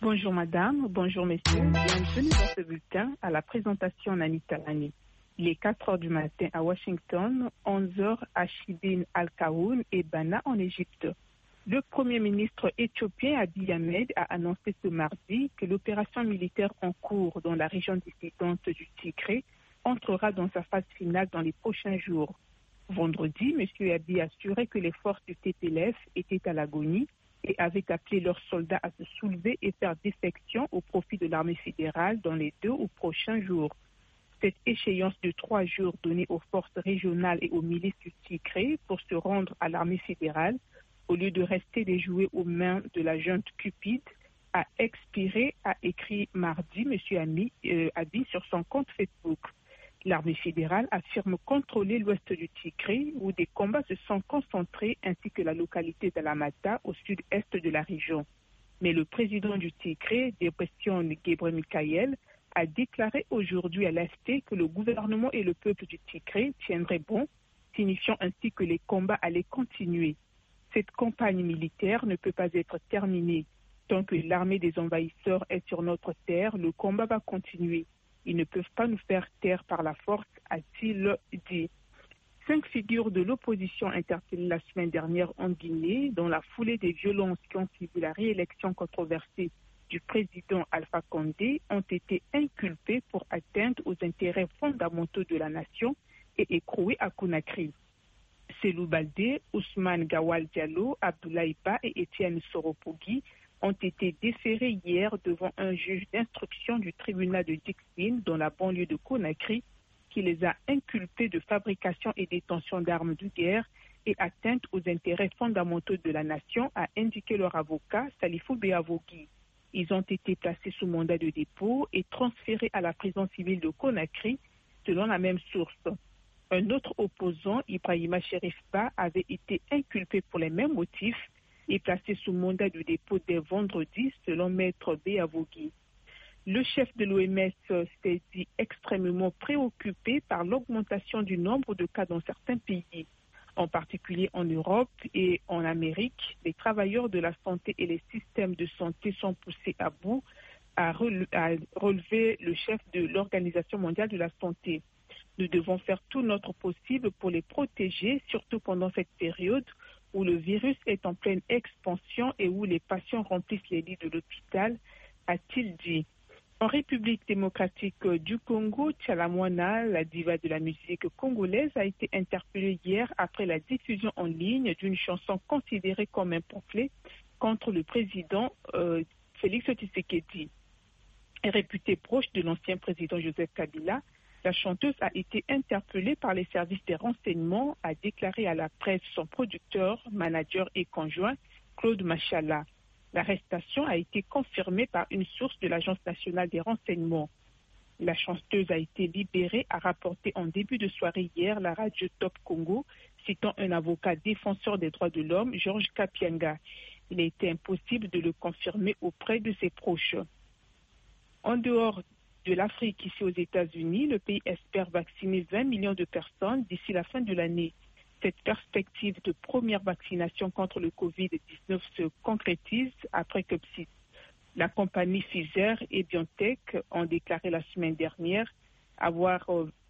Bonjour madame, bonjour messieurs, bienvenue dans ce bulletin à la présentation Anita Lani. Il est 4 heures du matin à Washington, 11 heures à Chibin Al-Kaoun et Bana en Égypte. Le Premier ministre éthiopien Abiy Ahmed a annoncé ce mardi que l'opération militaire en cours dans la région dissidente du Tigré entrera dans sa phase finale dans les prochains jours. Vendredi, M. Abiy a assuré que les forces du TPLF étaient à l'agonie et avait appelé leurs soldats à se soulever et faire défection au profit de l'armée fédérale dans les 2 ou prochains jours. Cette échéance de 3 jours donnée aux forces régionales et aux milices du Tigré pour se rendre à l'armée fédérale, au lieu de rester déjoués aux mains de la junte cupide, a expiré, a écrit mardi M. Abiy sur son compte Facebook. L'armée fédérale affirme contrôler l'ouest du Tigré, où des combats se sont concentrés, ainsi que la localité d'Alamata, au sud-est de la région. Mais le président du Tigré, Debretsion Gebremichael, a déclaré aujourd'hui à l'AFP que le gouvernement et le peuple du Tigré tiendraient bon, signifiant ainsi que les combats allaient continuer. Cette campagne militaire ne peut pas être terminée. Tant que l'armée des envahisseurs est sur notre terre, le combat va continuer. Ils ne peuvent pas nous faire taire par la force, a-t-il dit. 5 figures de l'opposition interpellées la semaine dernière en Guinée, dans la foulée des violences qui ont suivi la réélection controversée du président Alpha Condé, ont été inculpées pour atteinte aux intérêts fondamentaux de la nation et écrouées à Conakry. Selou Baldé, Ousmane Gawal Diallo, Abdoulaye Ba et Étienne Soropogui ont été déférés hier devant un juge d'instruction du tribunal de Dixine dans la banlieue de Conakry qui les a inculpés de fabrication et détention d'armes de guerre et atteinte aux intérêts fondamentaux de la nation, a indiqué leur avocat Salifou Béavogui. Ils ont été placés sous mandat de dépôt et transférés à la prison civile de Conakry selon la même source. Un autre opposant, Ibrahima Cherifba, avait été inculpé pour les mêmes motifs et placé sous mandat de dépôt dès vendredi, selon Maître Béavogui. Le chef de l'OMS s'est dit extrêmement préoccupé par l'augmentation du nombre de cas dans certains pays. En particulier en Europe et en Amérique, les travailleurs de la santé et les systèmes de santé sont poussés à bout, a relevé le chef de l'Organisation mondiale de la santé. Nous devons faire tout notre possible pour les protéger, surtout pendant cette période où le virus est en pleine expansion et où les patients remplissent les lits de l'hôpital, a-t-il dit. En République démocratique du Congo, Tchalamwana, la diva de la musique congolaise, a été interpellée hier après la diffusion en ligne d'une chanson considérée comme un pamphlet contre le président Félix Tshisekedi. Réputée proche de l'ancien président Joseph Kabila, la chanteuse a été interpellée par les services des renseignements, a déclaré à la presse son producteur, manager et conjoint, Claude Machala. L'arrestation a été confirmée par une source de l'Agence nationale des renseignements. La chanteuse a été libérée, a rapporté en début de soirée hier la radio Top Congo, citant un avocat défenseur des droits de l'homme, Georges Kapianga. Il a été impossible de le confirmer auprès de ses proches. En dehors de l'Afrique, ici aux États-Unis, le pays espère vacciner 20 millions de personnes d'ici la fin de l'année. Cette perspective de première vaccination contre le Covid-19 se concrétise après que la compagnie Pfizer et BioNTech ont déclaré la semaine dernière avoir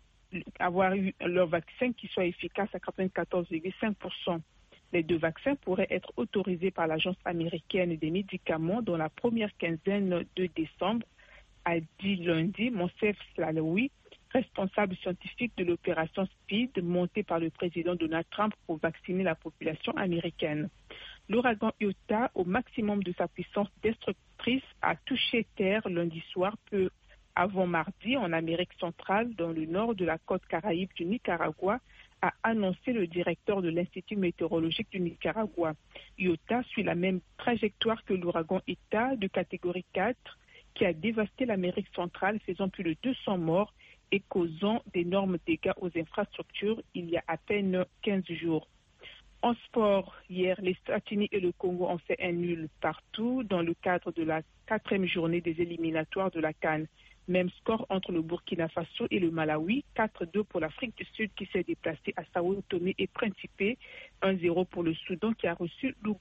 eu leur vaccin qui soit efficace à 94,5%. Les 2 vaccins pourraient être autorisés par l'Agence américaine des médicaments dans la première quinzaine de décembre, a dit lundi Monsef Slaoui, responsable scientifique de l'opération SPEED montée par le président Donald Trump pour vacciner la population américaine. L'ouragan Iota, au maximum de sa puissance destructrice, a touché terre lundi soir, peu avant mardi, en Amérique centrale, dans le nord de la côte caraïbe du Nicaragua, a annoncé le directeur de l'Institut météorologique du Nicaragua. Iota suit la même trajectoire que l'ouragan Eta de catégorie 4, qui a dévasté l'Amérique centrale, faisant plus de 200 morts et causant d'énormes dégâts aux infrastructures il y a à peine 15 jours. En sport, hier, les États-Unis et le Congo ont fait un nul partout dans le cadre de la 4e journée des éliminatoires de la CAN. Même score entre le Burkina Faso et le Malawi, 4-2 pour l'Afrique du Sud qui s'est déplacée à Sao Tomé et Principe, 1-0 pour le Soudan qui a reçu l'Ouganda.